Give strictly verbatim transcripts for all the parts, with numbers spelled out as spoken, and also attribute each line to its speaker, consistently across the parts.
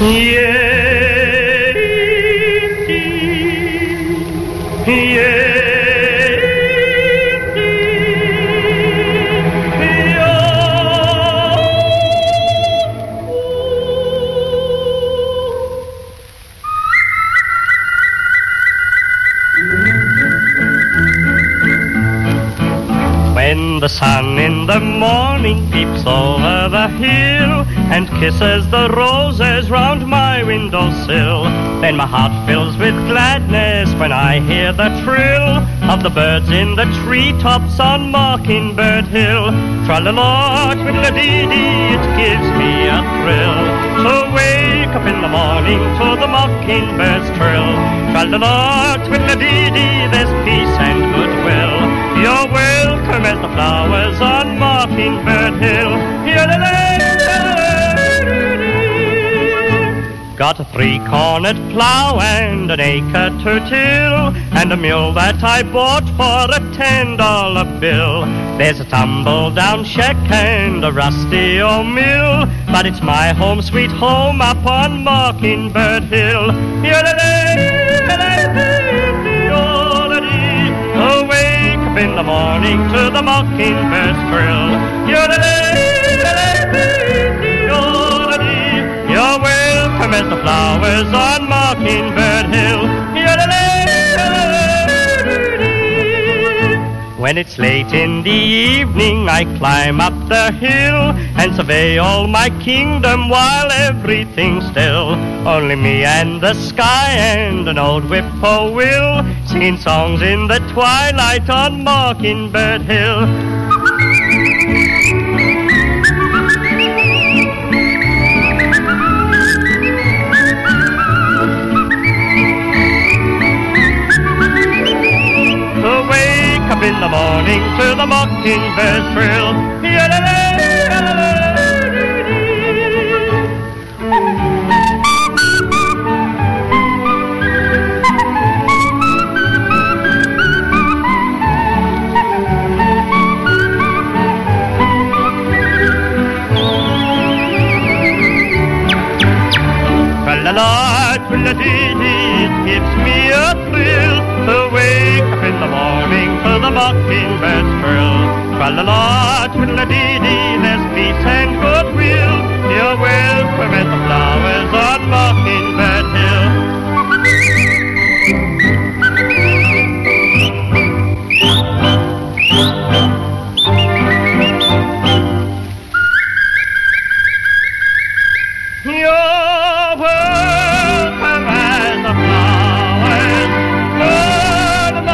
Speaker 1: When the sun in the morning peeps over the hill and kisses the roses round my windowsill, then my heart fills with gladness when I hear the trill of the birds in the treetops on Mockingbird Hill. Tra-la-la, twiddle-a-dee-dee, it gives me a thrill to wake up in the morning to the mockingbird's trill. Tra-la-la, twiddle-a-dee-dee, there's peace and goodwill. You're welcome as the flowers on Mockingbird Hill. Got a three-cornered plough and an acre to till, and a mule that I bought for a ten-dollar bill. There's a tumble-down shack and a rusty old mill, but it's my home sweet home up on Mockingbird Hill. Oh, wake up in the morning to the mockingbird's trill. You're welcome as the flowers on Mockingbird Hill. When it's late in the evening, I climb up the hill and survey all my kingdom while everything's still. Only me and the sky and an old whippoorwill singing songs in the twilight on Mockingbird Hill. Up in the morning to the mockingbird's trill. Tra-la-la, tra-la-dee-dee, it gives me a thrill to wake up in the morning to the mockingbird's trill. Tra-la-la, twiddle-a-dee-dee, there's peace and goodwill. You're welcome as the flowers on Mockingbird Hill. You're welcome as the flowers on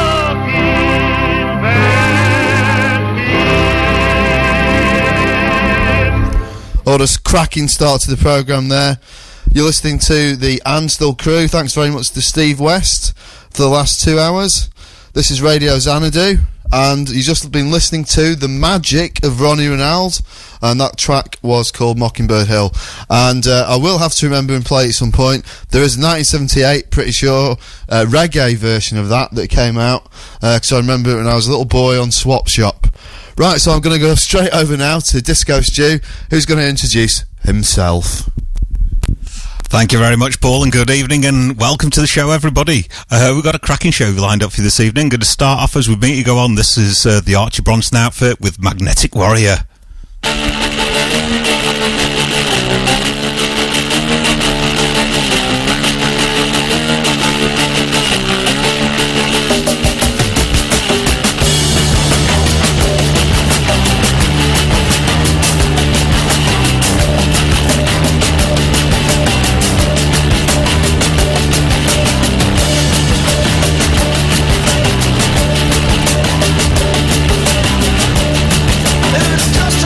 Speaker 1: Mockingbird Hill.
Speaker 2: Oh, just cracking start to the programme there. You're listening to the Anstill crew. Thanks very much to Steve West for the last two hours. This is Radio Xanadu, and you've just been listening to The Magic of Ronnie Ronald, and that track was called Mockingbird Hill. And uh, I will have to remember and play at some point. There is a nineteen seventy-eight, pretty sure, uh, reggae version of that that came out, because uh, I remember it when I was a little boy on Swap Shop. Right, so I'm going to go straight over now to Disco Stew, who's going to introduce himself.
Speaker 3: Thank you very much, Paul, and good evening and welcome to the show, everybody. Uh, we've got a cracking show lined up for you this evening. Going to start off as we meet you go on. This is uh, the Archie Bronson outfit with Magnetic Warrior.
Speaker 4: It's just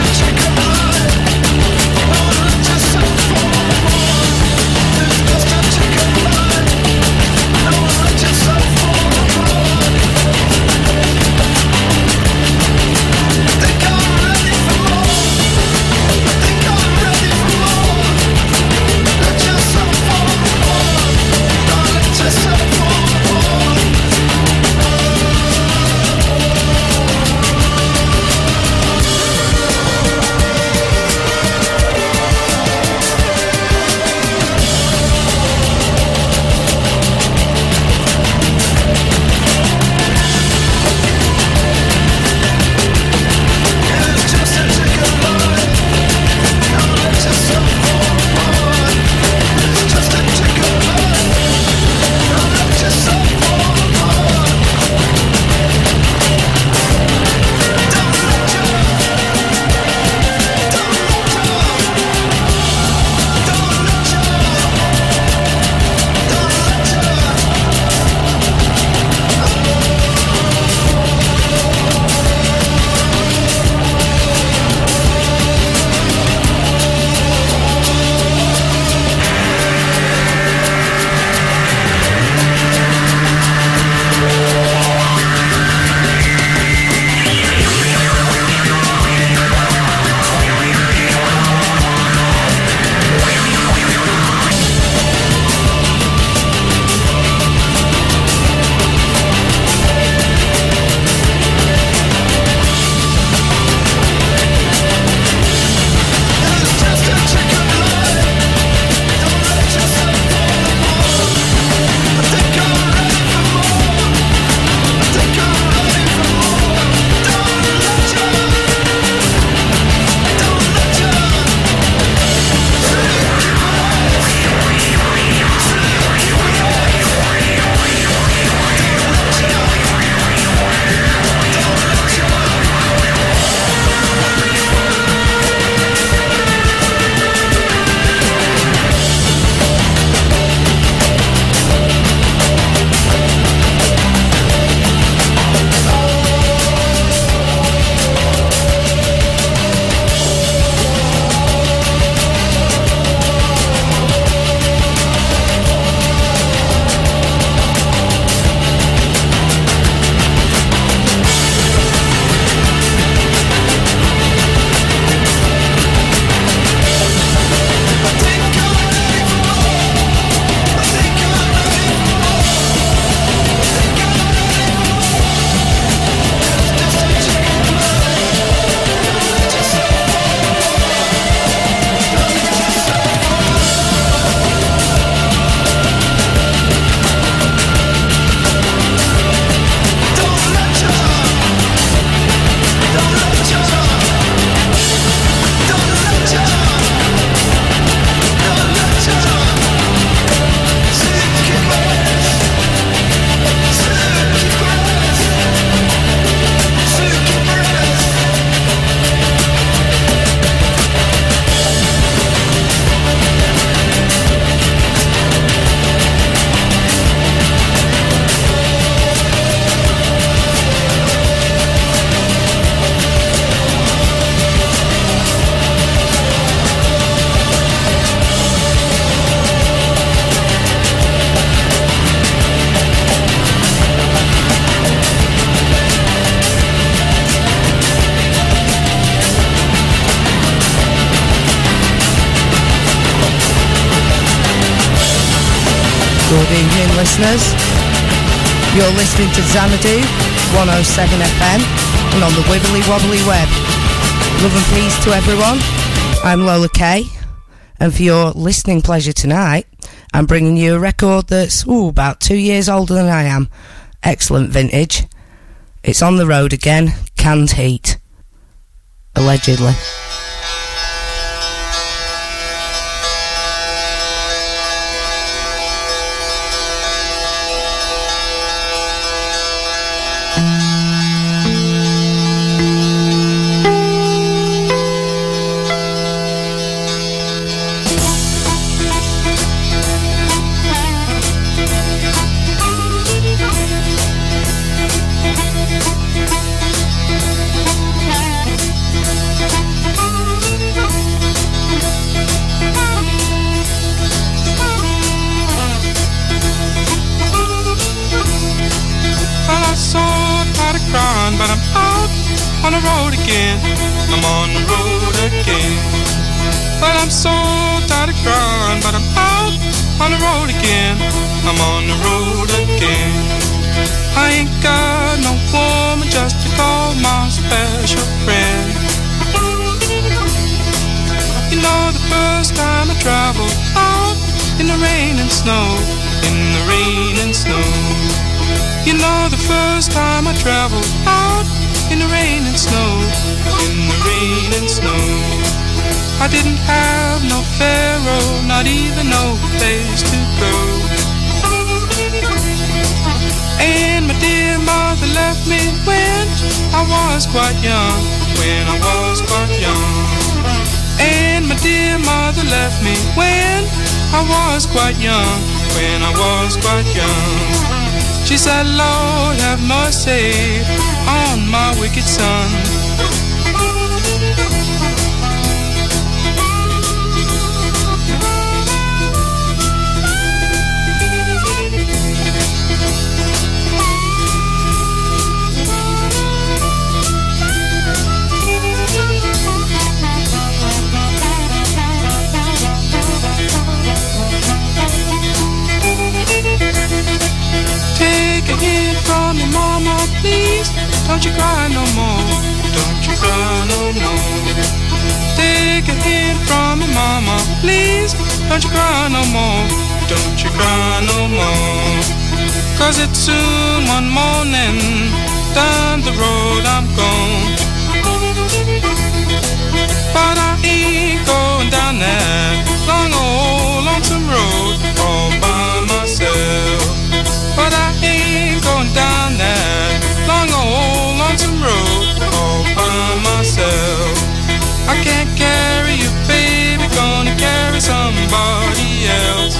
Speaker 4: Good evening, listeners. You're listening to Xanadu one oh seven F M and on the Wibbly Wobbly web. Love and peace to everyone. I'm Lola Kay, and for your listening pleasure tonight, I'm bringing you a record that's ooh, about two years older than I am. Excellent vintage. It's on the road again, Canned Heat. Allegedly.
Speaker 5: I didn't have no pharaoh, not even no place to go. And my dear mother left me when I was quite young, when I was quite young. And my dear mother left me when I was quite young, when I was quite young. She said, Lord, have mercy on my wicked son. From your mama, please, don't you cry no more, don't you cry no more. Take a hint from your mama, please, don't you cry no more, don't you cry no more. Cause it's soon one morning, down the road I'm gone. But I ain't going down that long old lonesome road all by myself. But I ain't going down that long old lonesome road all by myself. I can't carry you, baby, gonna carry somebody else.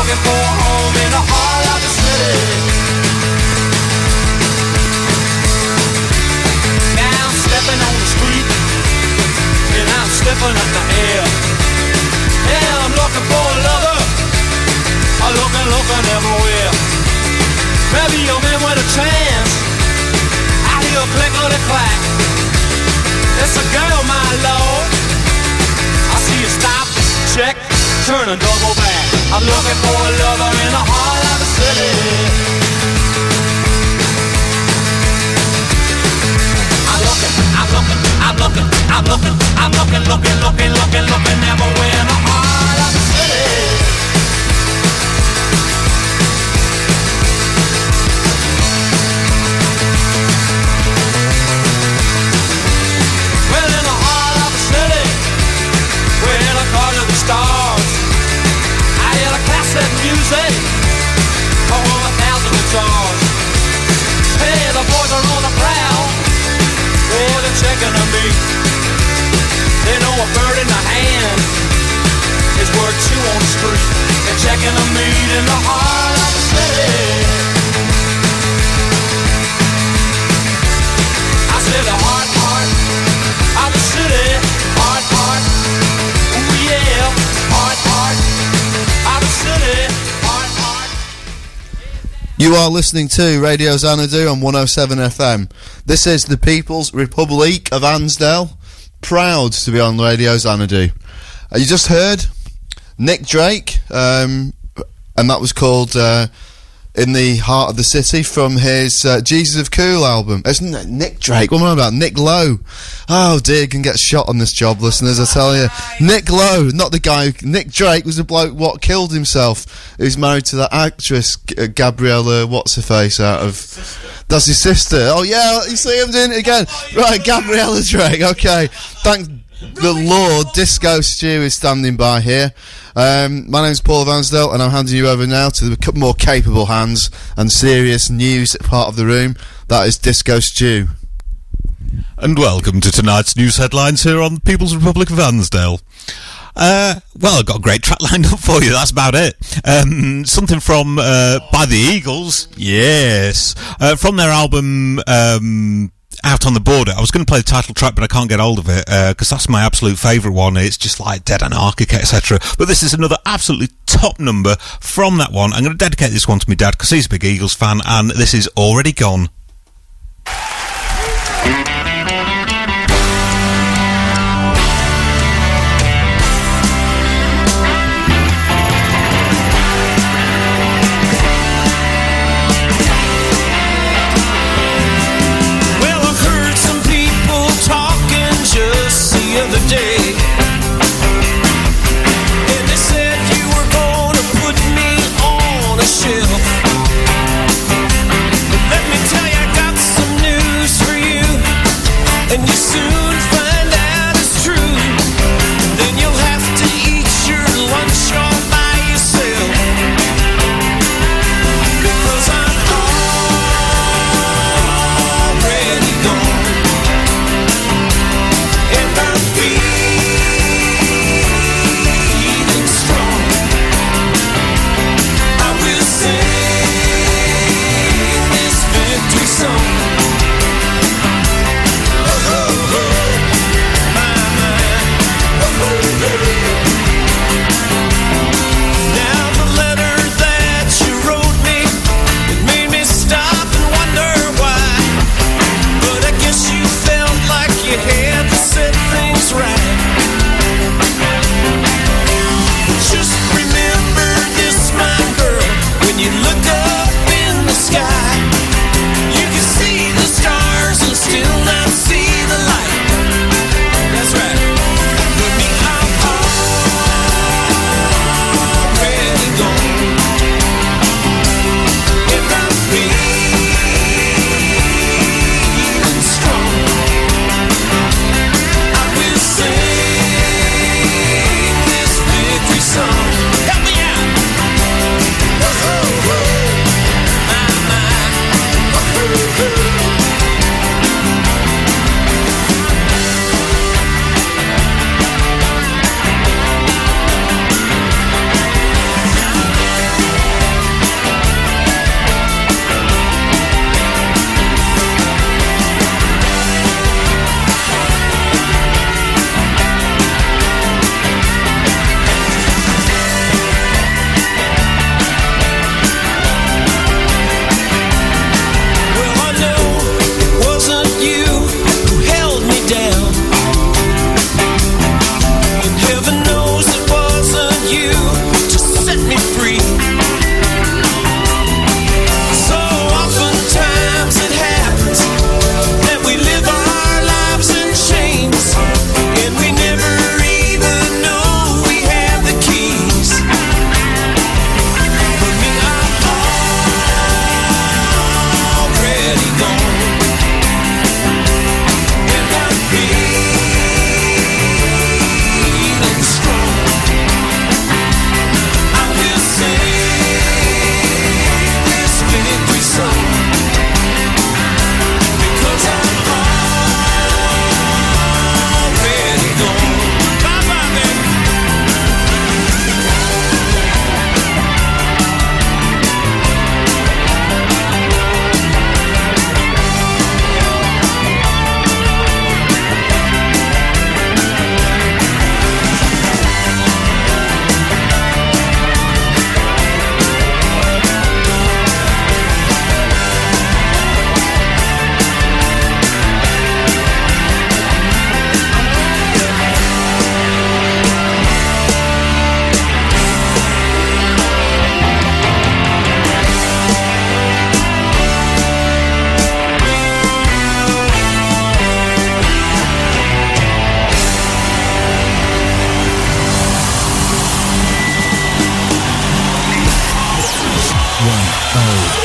Speaker 6: looking for a home in the heart of the city. Now I'm stepping on the street, and I'm stepping up the air. Yeah, I'm looking for a lover, I'm looking, looking everywhere. Maybe you're in with a chance, I hear a click on the clack. It's a girl, my lord. I see you stop, check, turn and double back. I'm looking for a lover in the heart of the city. I'm looking, I'm looking, I'm looking, I'm looking, I'm looking, looking, looking, looking, looking everywhere in the heart of the city. Well, in the heart of the city, we're in a car to the stars. I hear the cassette music, oh, a thousand guitars. Hey, the boys are on the prowl, oh, they're checking on me. They know a bird in the hand is worth two on the street. They're checking on me in the heart of the city. I said the heart, heart of the city, heart, heart. Ooh yeah, heart, heart of the city, heart, heart.
Speaker 2: You are listening to Radio Xanadu on one oh seven F M. This is the People's Republic of Ansdell. Proud to be on Radio Xanadu. Uh, you just heard Nick Drake, um, and that was called uh, In the Heart of the City from his uh, Jesus of Cool album. Isn't it Nick Drake? What am I about? Nick Lowe. Oh dear, can get shot on this job, listeners, I tell you. Nick Lowe, not the guy who... Nick Drake was the bloke what killed himself. Who's married to that actress, G- Gabriella, what's-her-face, out of... That's his sister. Oh yeah, you see him doing it again. Right, Gabriella Drake, okay. Thank the Lord, Disco Stew is standing by here. Um, my name's Paul Vansdale, and I'm handing you over now to the more capable hands and serious news part of the room. That is Disco Stew.
Speaker 3: And welcome to tonight's news headlines here on the People's Republic of Ansdell. Uh, well, I've got a great track lined up for you, that's about it. Um, something from, uh, by the Eagles, yes, uh, from their album, um, Out on the Border. I was going to play the title track, but I can't get hold of it, uh, because that's my absolute favourite one. It's just like Dead Anarchic, et cetera. But this is another absolutely top number from that one. I'm going to dedicate this one to my dad, because he's a big Eagles fan, and this is Already Gone.
Speaker 6: The day, and they said you were gonna put me on a shelf. But let me tell you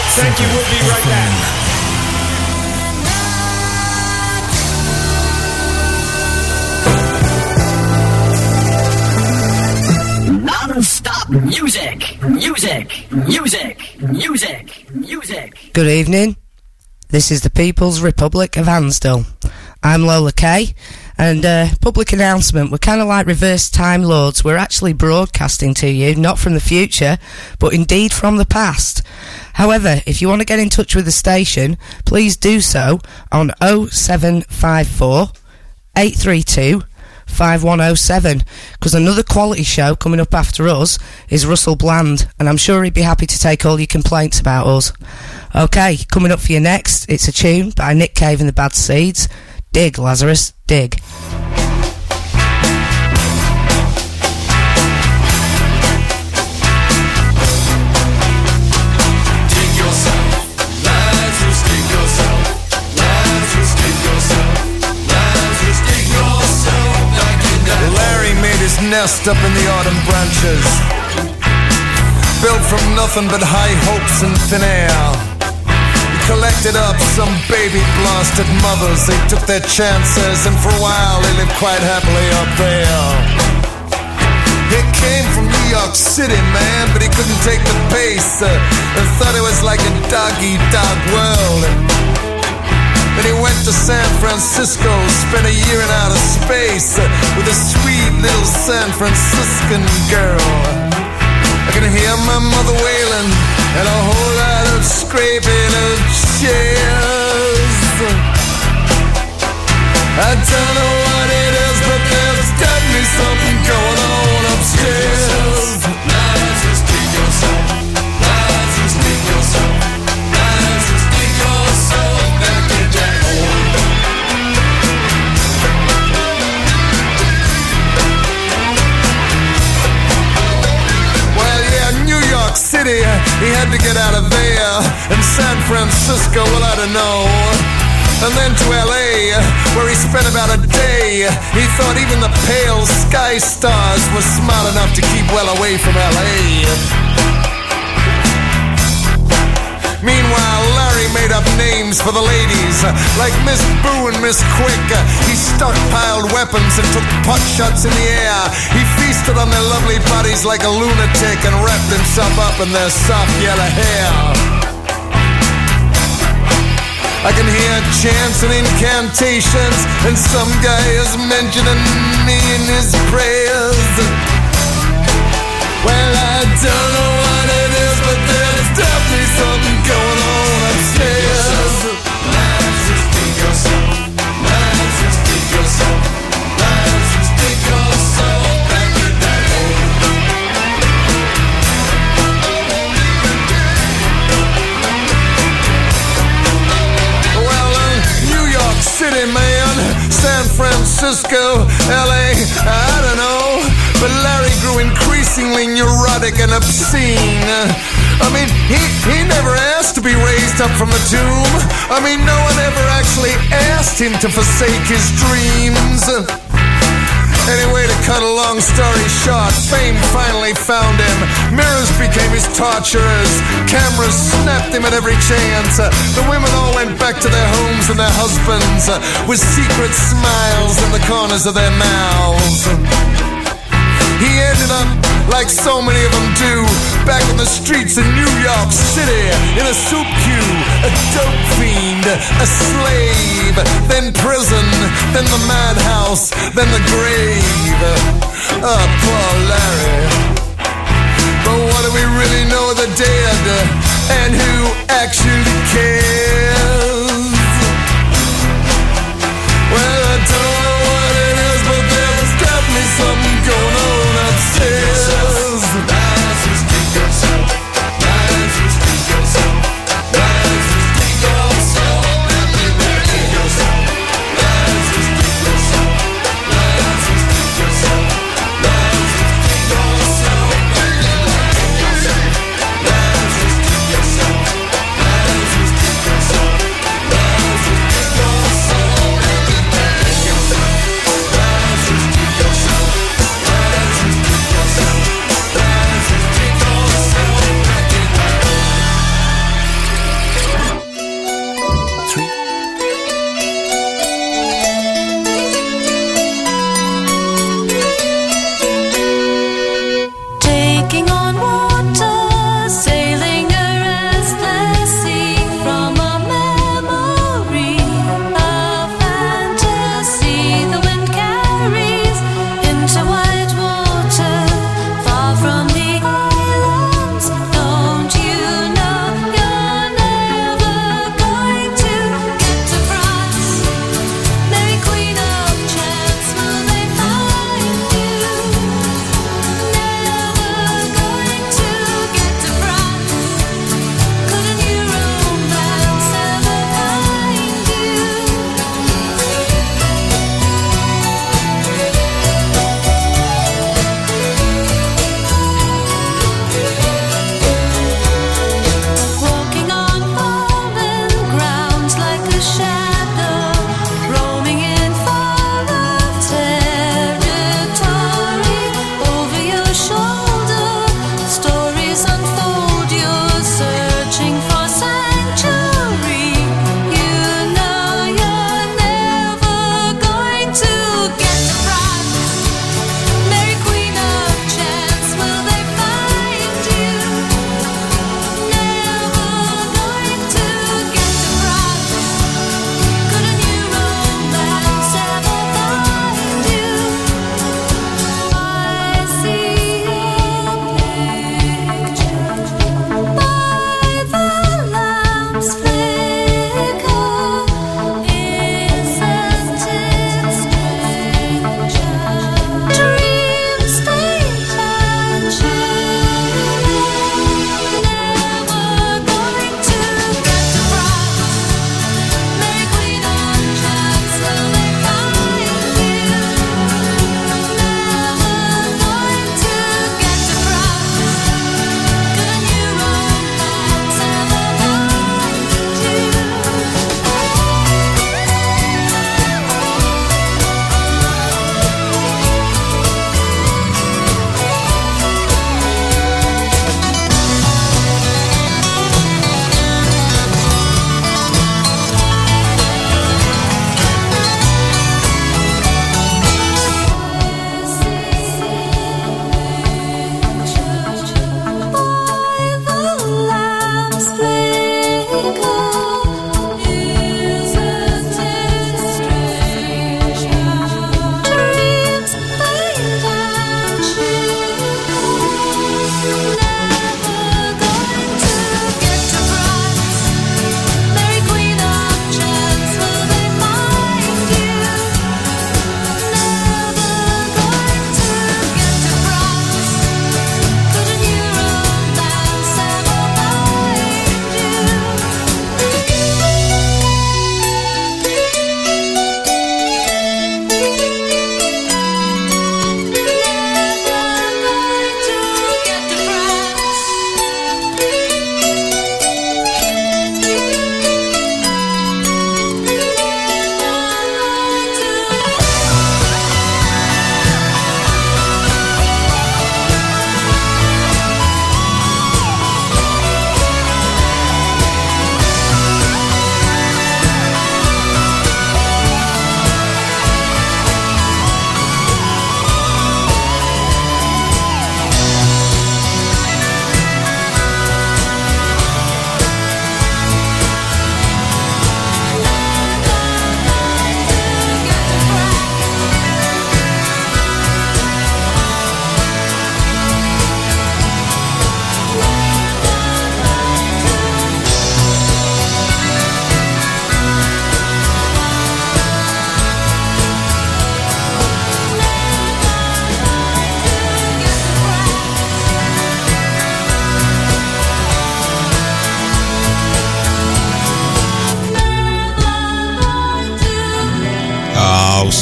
Speaker 6: Thank you, we'll be right back.
Speaker 7: Non-stop music, music, music, music, music.
Speaker 4: Good evening. This is the People's Republic of Ansdell. I'm Lola Kay, and uh, public announcement, we're kind of like reverse Time Lords. We're actually broadcasting to you, not from the future, but indeed from the past. However, if you want to get in touch with the station, please do so on oh seven five four, eight three two, five one oh seven, because another quality show coming up after us is Russell Bland, and I'm sure he'd be happy to take all your complaints about us. Okay, coming up for you next, it's a tune by Nick Cave and the Bad Seeds. Dig, Lazarus, dig.
Speaker 6: Dig yourself, Lazarus, dig yourself, Lazarus, dig yourself, Lazarus, dig yourself back in that.
Speaker 8: Larry made his nest up in the autumn branches, built from nothing but high hopes and thin air. Collected up some baby blasted mothers. They took their chances, and for a while they lived quite happily up there. He came from New York City, man, but he couldn't take the pace, uh, and thought it was like a dog-eat-dog world. Then he went to San Francisco, spent a year in outer space uh, with a sweet little San Franciscan girl. I can hear my mother wailing and a whole lot of scraping of chairs. I don't know what it is, but there's definitely something going on upstairs.
Speaker 6: Lazarus, dig yourself, Lazarus, dig yourself, Lazarus, dig yourself back in that hole.
Speaker 8: Well, yeah, New York City, he had to get out of there. And San Francisco, well, I don't know. And then to L A, where he spent about a day. He thought even the pale sky stars were smart enough to keep well away from L A. Meanwhile, Larry made up names for the ladies, like Miss Boo and Miss Quick. He stockpiled weapons and took pot shots in the air. He feasted on their lovely bodies like a lunatic and wrapped himself up in their soft yellow hair. I can hear chants and incantations, and some guy is mentioning me in his prayers. Well, I don't know what it is, but there's definitely something going on upstairs.
Speaker 6: Lazarus, dig yourself, Lazarus, dig yourself, Lazarus, dig yourself back in that hole.
Speaker 8: Well, uh, New York City, man, San Francisco, L A, I don't know, but Larry grew increasingly neurotic and obscene. I mean, he, he never asked to be raised up from the tomb. I mean, no one ever actually asked him to forsake his dreams. Anyway, to cut a long story short, fame finally found him. Mirrors became his torturers. Cameras snapped him at every chance. The women all went back to their homes and their husbands with secret smiles in the corners of their mouths. He ended up, like so many of them do, back on the streets of New York City, in a soup queue, a dope fiend, a slave, then prison, then the madhouse, then the grave. Oh, poor Larry. But what do we really know of the dead, and who actually cares? Well, I don't know what it is, but there's definitely something going on upstairs.
Speaker 6: Lazarus, dig yourself, Lazarus, dig yourself, Lazarus, dig yourself back in that hole. Lazarus, dig yourself, Lazarus, dig yourself, Lazarus, dig yourself back in that hole. Lazarus, dig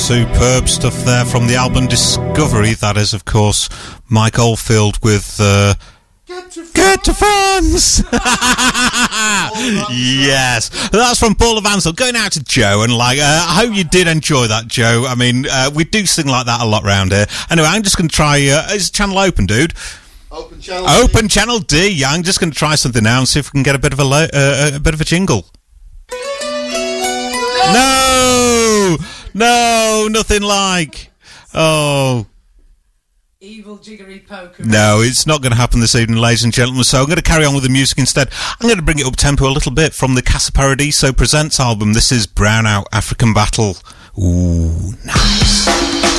Speaker 3: Superb stuff there from the album Discovery. That is, of course, Mike Oldfield with uh, Get to France. Get to France. Yes, that's from Paul Avansel. Going out to Joe, and like, uh, I hope you did enjoy that, Joe. I mean, uh, we do sing like that a lot round here. Anyway, I'm just going to try. Uh, is the channel open, dude?
Speaker 2: Open channel.
Speaker 3: Open
Speaker 2: D.
Speaker 3: channel D. Yeah, I'm just going to try something now and see if we can get a bit of a lo- uh, a bit of a jingle. No, no, nothing like. Oh.
Speaker 4: Evil jiggery poker.
Speaker 3: No, it's not going to happen this evening, ladies and gentlemen, so I'm going to carry on with the music instead. I'm going to bring it up tempo a little bit from the Casa Paradiso Presents album. This is Brownout African Battle. Ooh, nice.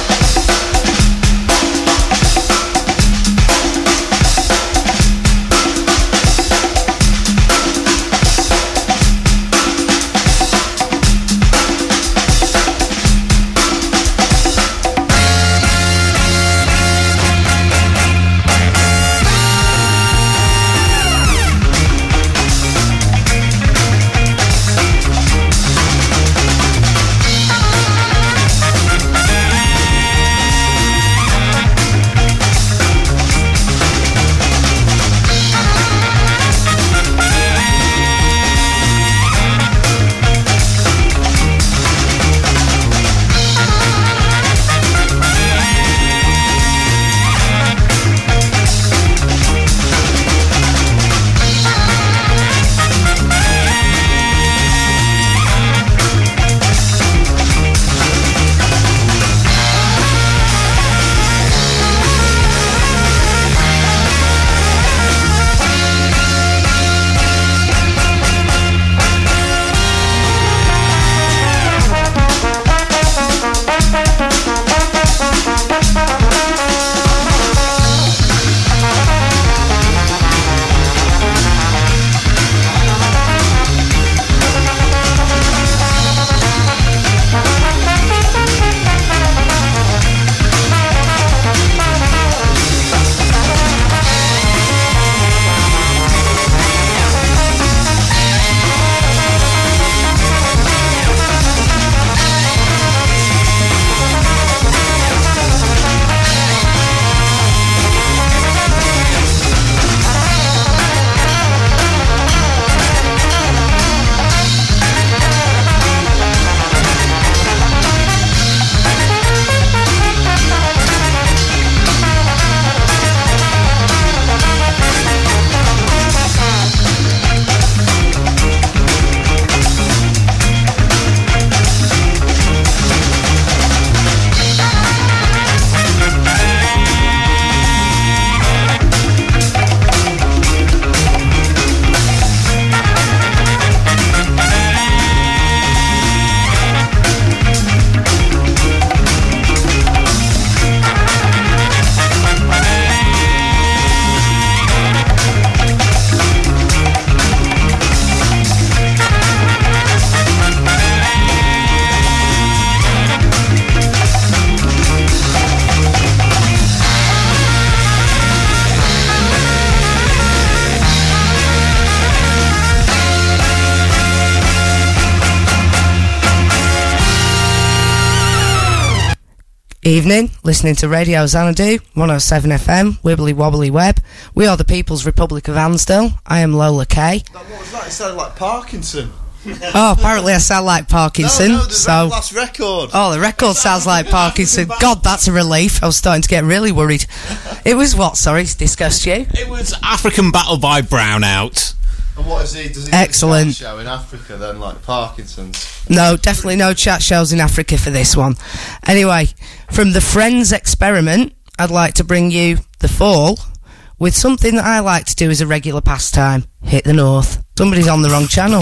Speaker 4: Evening, listening to Radio Xanadu, one oh seven F M, Wibbly Wobbly Web. We are the People's Republic of Ansdell. I am Lola Kay.
Speaker 2: That, what was that? It sounded like Parkinson.
Speaker 4: Oh, apparently I sound like Parkinson.
Speaker 2: No, no, the
Speaker 4: so
Speaker 2: last record.
Speaker 4: Oh, the record sounds like Parkinson. God, that's a relief. I was starting to get really worried. It was what, sorry, discussed you?
Speaker 3: It was African Battle by Brownout.
Speaker 2: And what is he? Does he
Speaker 4: Excellent.
Speaker 2: do a chat show in Africa then, like Parkinson's?
Speaker 4: No, definitely no chat shows in Africa for this one. Anyway, from the Friends Experiment, I'd like to bring you The Fall with something that I like to do as a regular pastime. Hit the North. Somebody's on the wrong channel.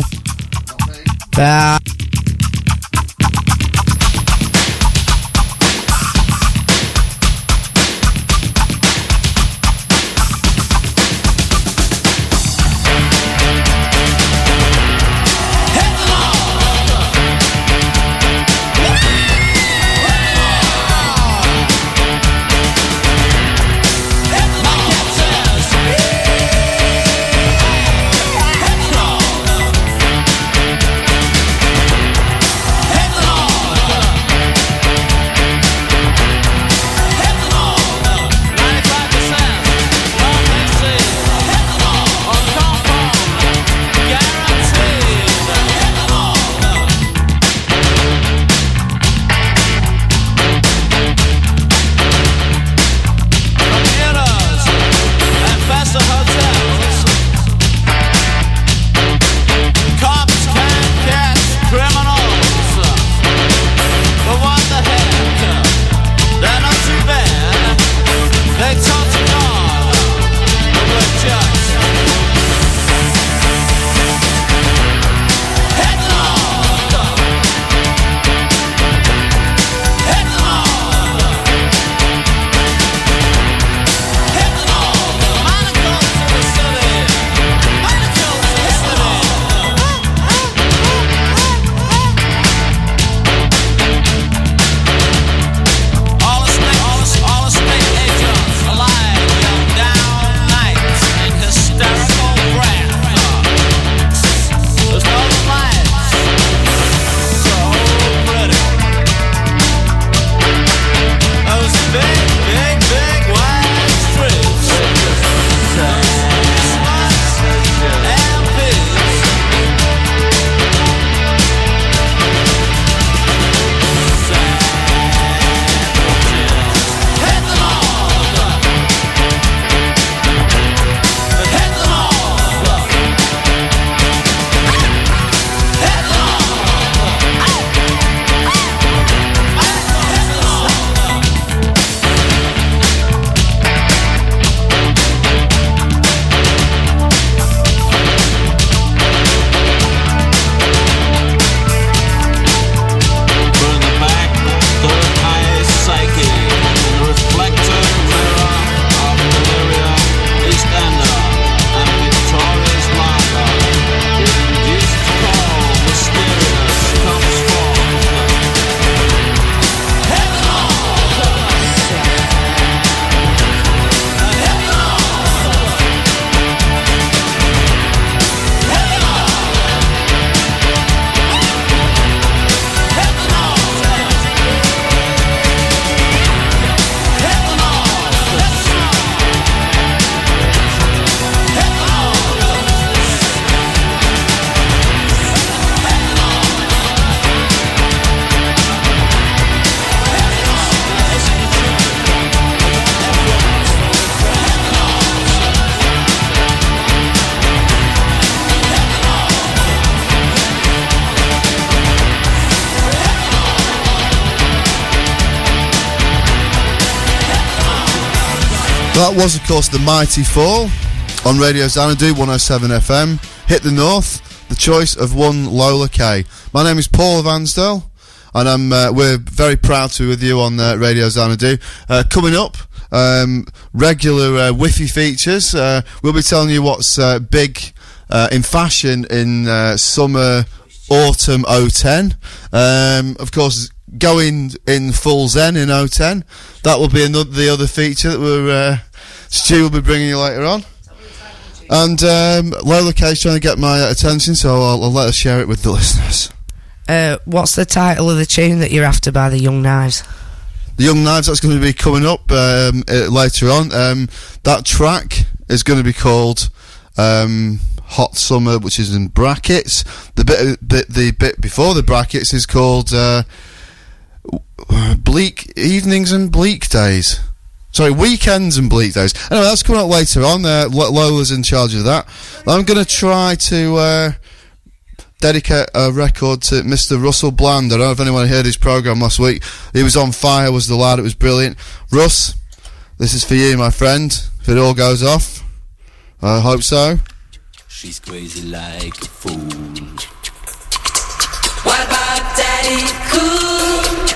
Speaker 4: Ah.
Speaker 6: Hey!
Speaker 2: That was, of course, The Mighty Fall on Radio Xanadu one oh seven F M. Hit the North, the choice of one Lola K. My name is Paul Vansdale, and I'm uh, we're very proud to be with you on uh, Radio Xanadu. Uh, coming up, um, regular uh, Wi-Fi features. Uh, we'll be telling you what's uh, big uh, in fashion in uh, summer, autumn oh ten. Um, of course, going in full Zen in oh ten. That will be another the other feature that we're uh, Stu will be bringing you later on. And um, Lola K's trying to get my attention, so I'll, I'll let her share it with the listeners.
Speaker 4: Uh, what's the title of the tune that you're after by the Young Knives?
Speaker 2: The Young Knives, that's going to be coming up um, uh, later on. Um, that track is going to be called um, Hot Summer, which is in brackets. The bit, bit the bit before the brackets is called uh, Bleak Evenings and Bleak Days. Sorry, Weekends and Bleak Days. Anyway, that's coming up later on. Uh, Lola's in charge of that. I'm going to try to uh, dedicate a record to Mister Russell Bland. I don't know if anyone heard his programme last week. He was on fire, was the lad. It was brilliant. Russ, this is for you, my friend. If it all goes off, I hope so.
Speaker 6: She's crazy like a fool. What about Daddy Cool?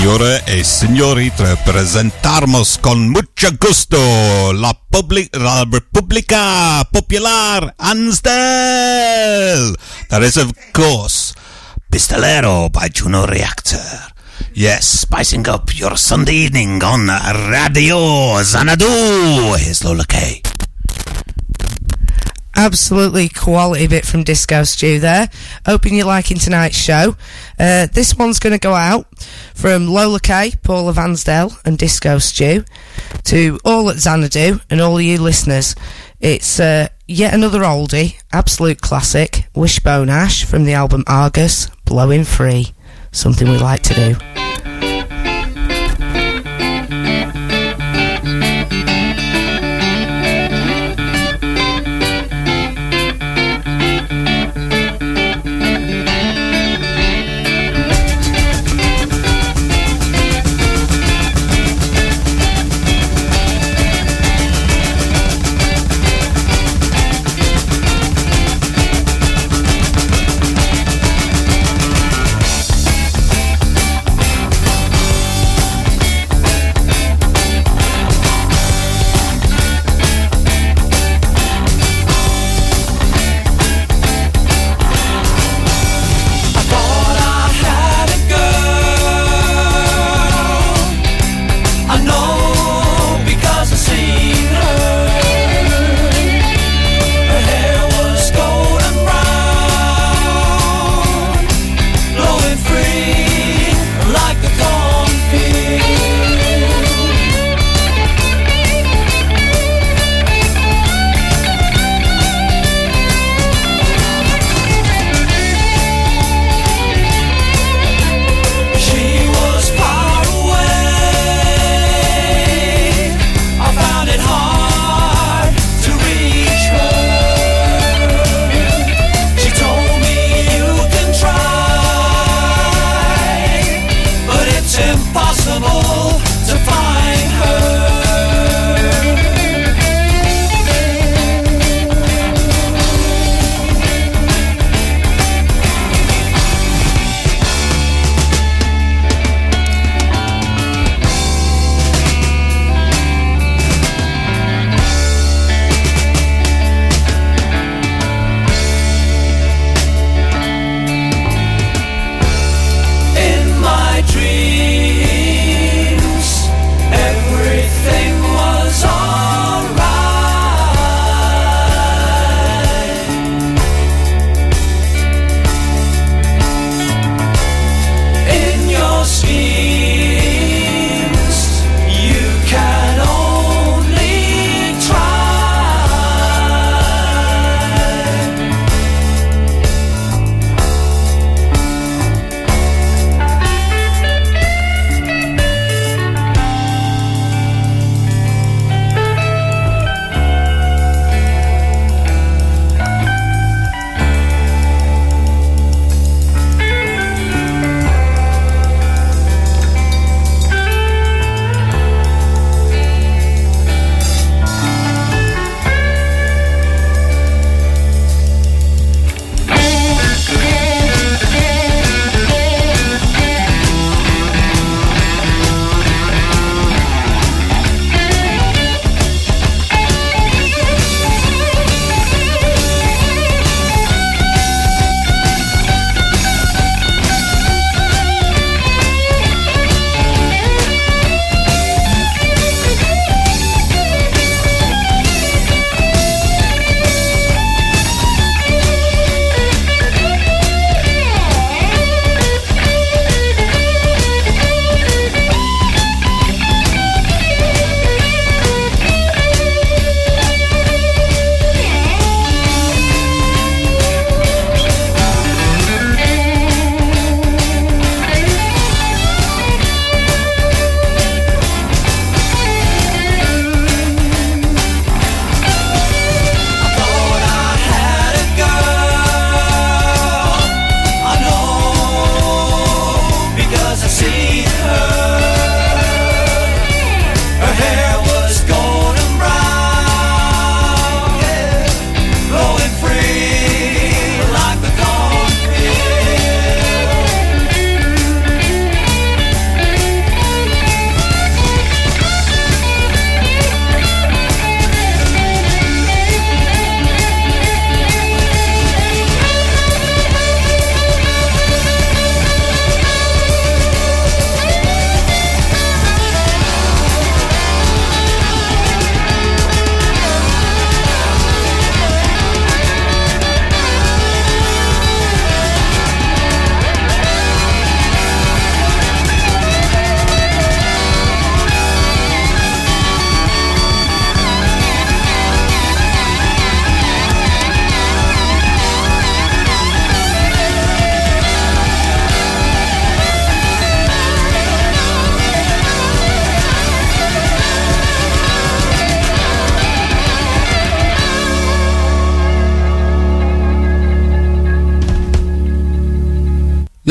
Speaker 3: Signore e signori, presentarmos con mucho gusto la, public, la República Popular Ansdell. That is, of course, Pistolero by Juno Reactor. Yes, spicing up your Sunday evening on Radio Xanadu. Here's Lola K.
Speaker 4: Absolutely quality bit from Disco Stew there. Hoping you're liking tonight's show. Uh, this one's going to go out from Lola K, Paula Vansdale and Disco Stew to all at Xanadu and all you listeners. It's uh, yet another oldie, absolute classic, Wishbone Ash from the album Argus, Blowing Free. Something we like to do.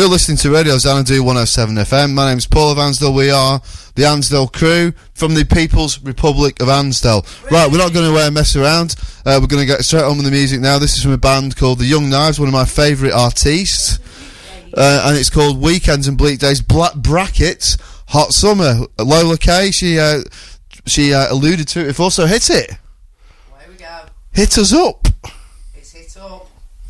Speaker 2: You're listening to Radio Xanadu one oh seven F M. My name's Paul of Ansdell. We are the Ansdell crew from the People's Republic of Ansdell. Right, we're not going to uh, mess around. Uh, we're going to get straight on with the music now. This is from a band called The Young Knives, one of my favourite artistes. Uh, and it's called Weekends and Bleak Days, Black Brackets, Hot Summer. Lola Kay, she uh, she uh, alluded to it before, so hit it.
Speaker 4: Well, here we go.
Speaker 2: Hit us up.
Speaker 4: It's hit up.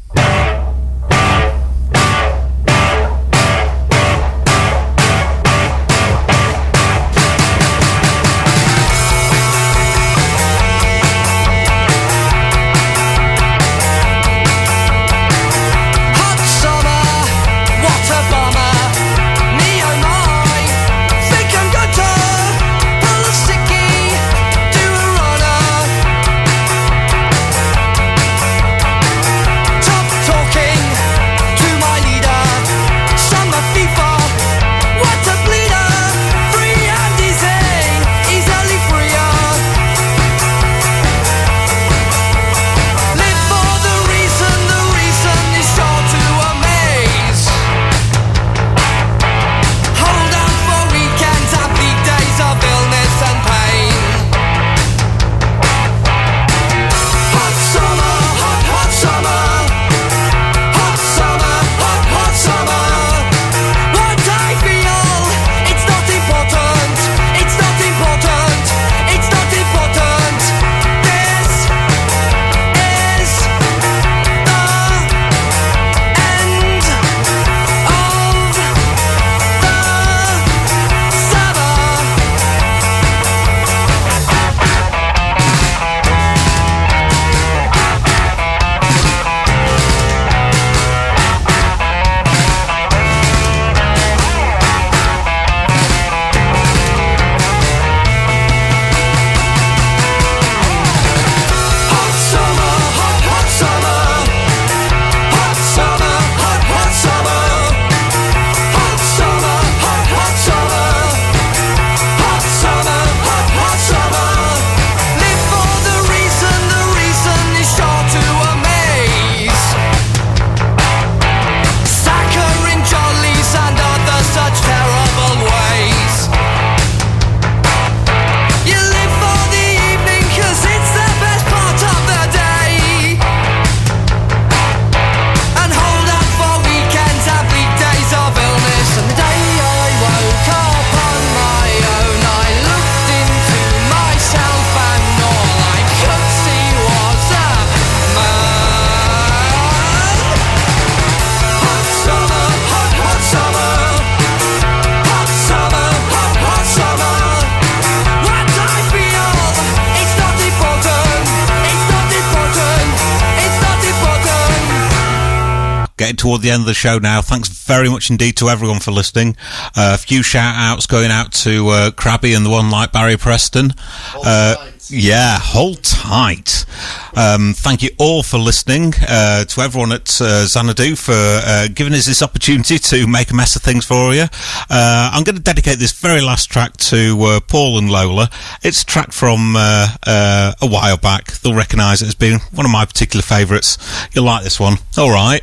Speaker 3: Getting toward the end of the show now. Thanks very much indeed to everyone for listening. Uh, a few shout outs going out to uh, Krabby and the one like Barry Preston. Uh, yeah, hold tight. Um, thank you all for listening. Uh, to everyone at uh, Xanadu for uh, giving us this opportunity to make a mess of things for you. Uh, I'm going to dedicate this very last track to uh, Paul and Lola. It's a track from uh, uh, a while back. They'll recognise it as being one of my particular favourites. You'll like this one. All right.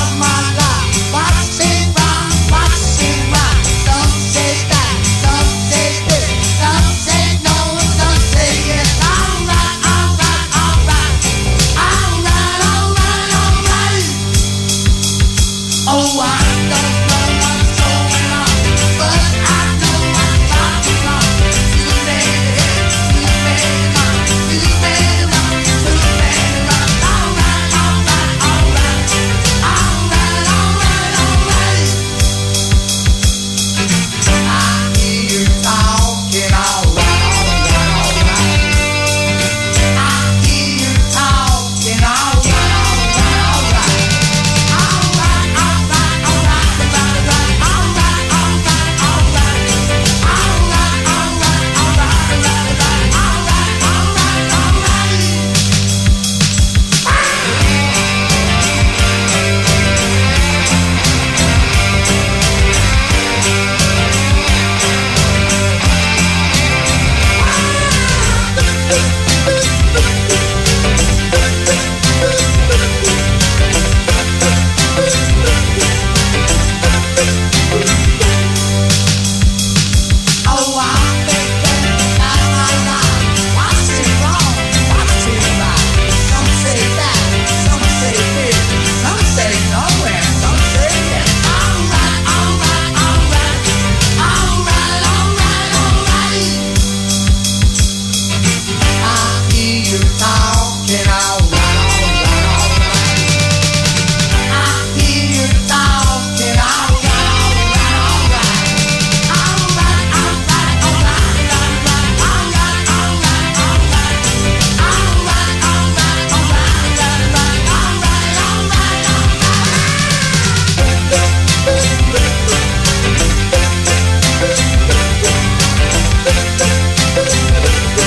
Speaker 9: What's it wrong? What's it wrong? Don't say that. walking out